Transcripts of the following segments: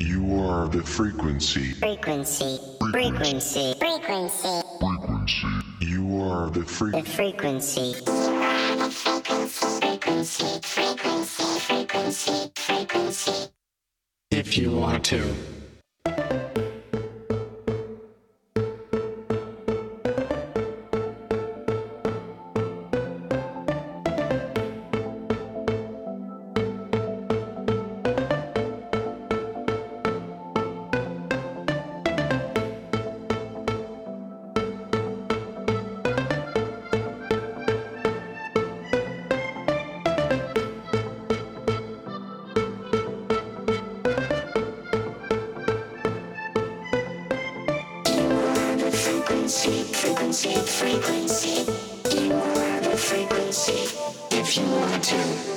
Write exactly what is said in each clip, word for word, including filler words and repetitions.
You are the frequency. Frequency. Frequency. Frequency. Frequency. You are the fre- The frequency. Frequency. Frequency. Frequency. Frequency. If you want to. Frequency, frequency. You are the frequency. If you want to.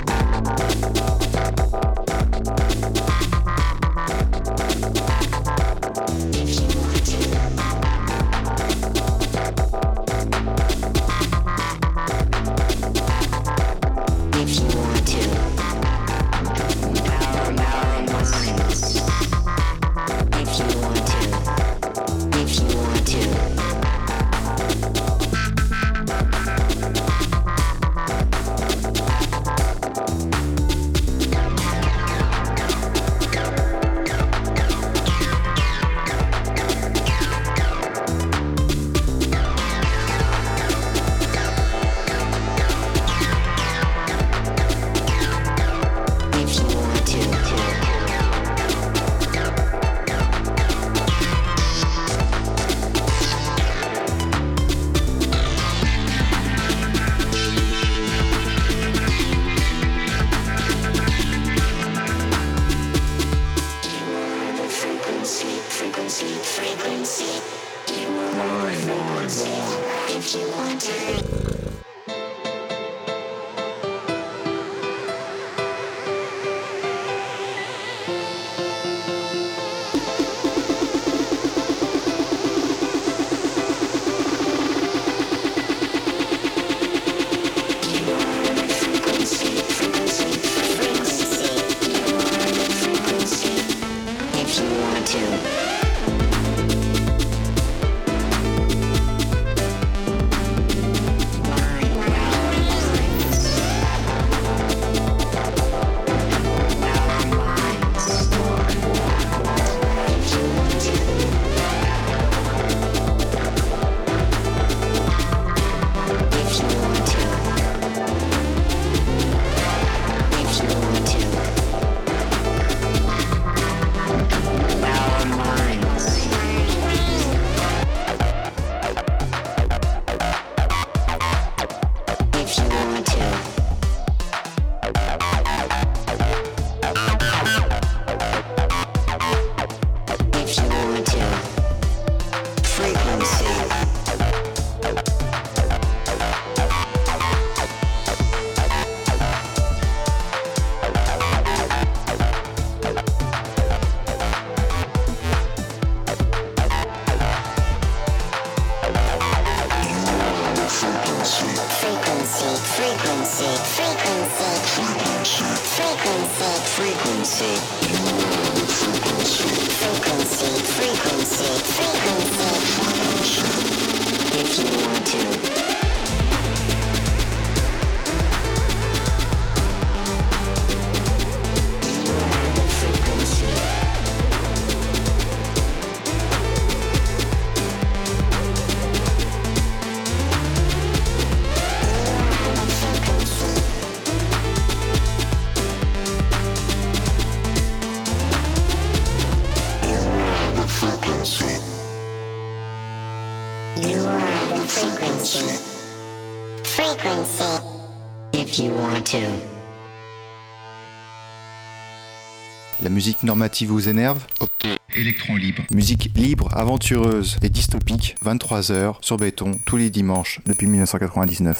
La musique normative vous énerve ? Électron libre. Musique libre, aventureuse et dystopique, vingt-trois heures sur Béton, tous les dimanches depuis dix-neuf cent quatre-vingt-dix-neuf.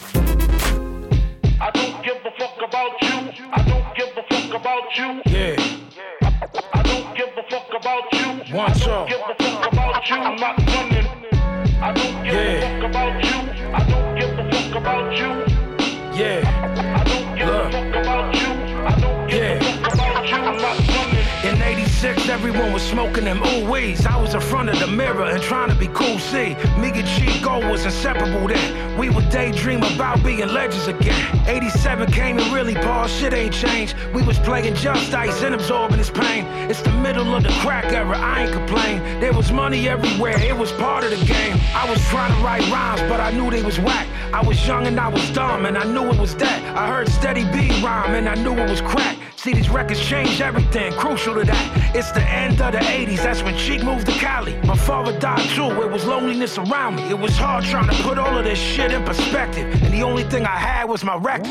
I don't give a fuck about you. I don't give a fuck about you. Yeah. I don't give a fuck about you. One shot. I don't give a fuck about you. I'm not running. I don't give Yeah. a fuck about you. I don't give a fuck about you. Yeah. I don't give Look. a fuck about you. I don't give Yeah. a fuck about you. I'm not running. In eighty-six eighty-six, everyone was smoking them ooh-wees. I was in front of the mirror and trying to be cool, see. Me and Chico was inseparable then. We would daydream about being legends again. eighty-seven came and really paused, shit ain't changed. We was playing Just Ice and absorbing his pain. It's the middle of the crack era, I ain't complain. There was money everywhere, it was part of the game. I was trying to write rhymes, but I knew they was whack. I was young and I was dumb, and I knew it was that. I heard Steady B rhyme, and I knew it was crack. See, these records changed everything, crucial to that. It's the end of the eighties, that's when Cheek moved to Cali. My father died too, it was loneliness around me. It was hard trying to put all of this shit in perspective, and the only thing I had was my record.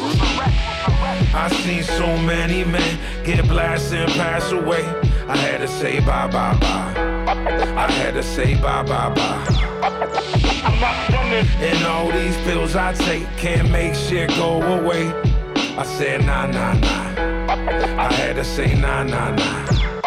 I seen so many men get blasted and pass away. I had to say bye bye bye. I had to say bye bye bye. I'm not running. And all these pills I take can't make shit go away. I said nah nah nah. I had to say nah nah nah.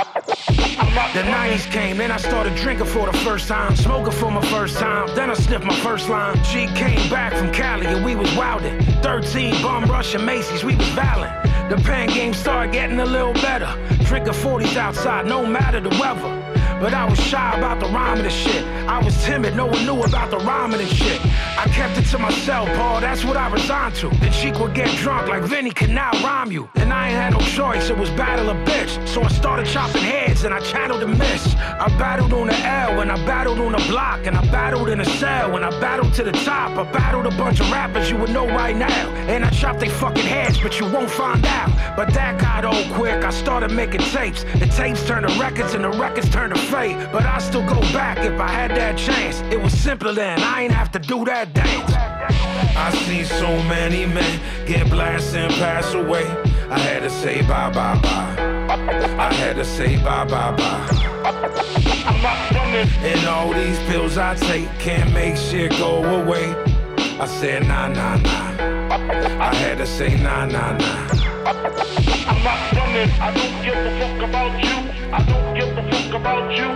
The nineties came, then I started drinking for the first time, smoking for my first time, then I sniffed my first line. She came back from Cali and we was wildin'. thirteen bum rushing Macy's, we was violent. The pen game started getting a little better. Drinking forties outside, no matter the weather. But I was shy about the rhyming and shit. I was timid, no one knew about the rhyming and shit. I kept it to myself, Paul, that's what I resigned to. The cheek would get drunk like Vinny can now rhyme you. And I ain't had no choice, it was battle of bitch. So I started chopping heads and I channeled the miss. I battled on the L and I battled on the block. And I battled in a cell and I battled to the top. I battled a bunch of rappers you would know right now. And I chopped they fucking heads, but you won't find out. But that got old quick, I started making tapes. The tapes turned to records and the records turned to fate. But I still go back if I had that chance. It was simpler then, I ain't have to do that dance. I seen so many men get blasted and pass away. I had to say bye bye bye. I had to say bye bye bye. I'm not running. And all these pills I take can't make shit go away. I said nah nah nah. I had to say nah nah nah. I'm not running. I don't give a fuck about you. I don't give a fuck about you.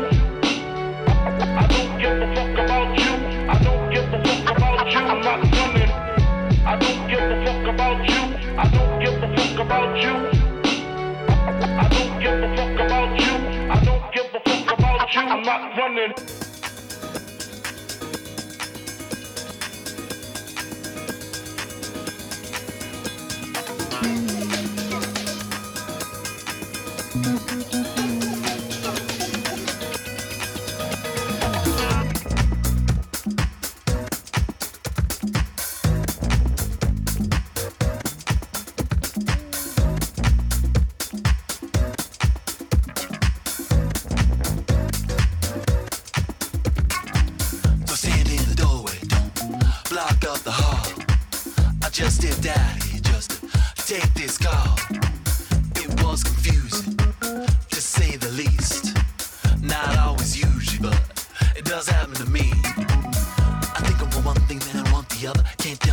I don't give a fuck about you. I don't give a fuck about you. I'm not running. I don't give a fuck about you. I don't give a fuck about you. I don't give a fuck about you. I don't give a fuck about you. I'm not running. Just stepped out here just to take this call.